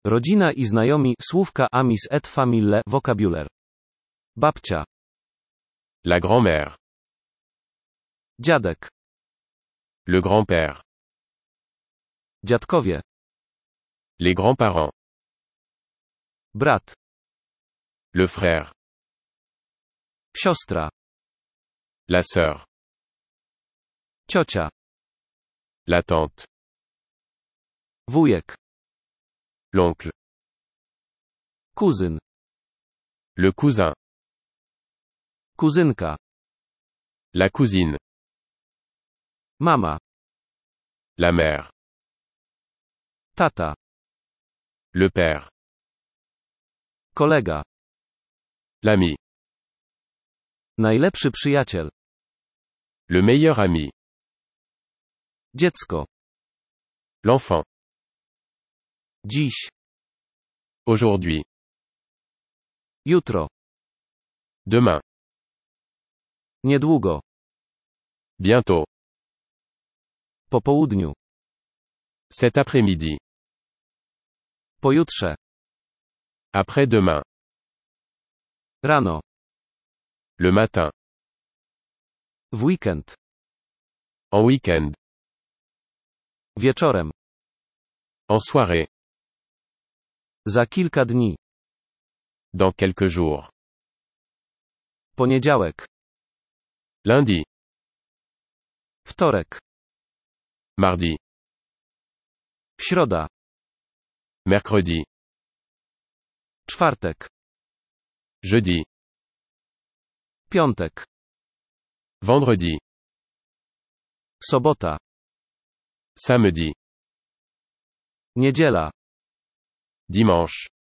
Rodzina i znajomi, słówka amis et famille, vocabulaire. Babcia. La grand-mère. Dziadek. Le grand-père. Dziadkowie. Les grands-parents. Brat. Le frère. Siostra. La sœur. Ciocia. La tante. Wujek. L'oncle. Kuzyn. Le cousin. Kuzynka. La cousine. Mama. La mère. Tata. Le père. Kolega. L'ami. Najlepszy przyjaciel. Le meilleur ami. Dziecko. L'enfant. Dziś. Aujourd'hui. Jutro. Demain. Niedługo. Bientôt. Po południu. Cet après-midi. Pojutrze. Après-demain. Rano. Le matin. W weekend. En week-end. Wieczorem. En soirée. Za kilka dni. Dans quelques jours. Poniedziałek. Lundi. Wtorek. Mardi. Środa. Mercredi. Czwartek. Jeudi. Piątek. Vendredi. Sobota. Samedi. Niedziela. Dimanche.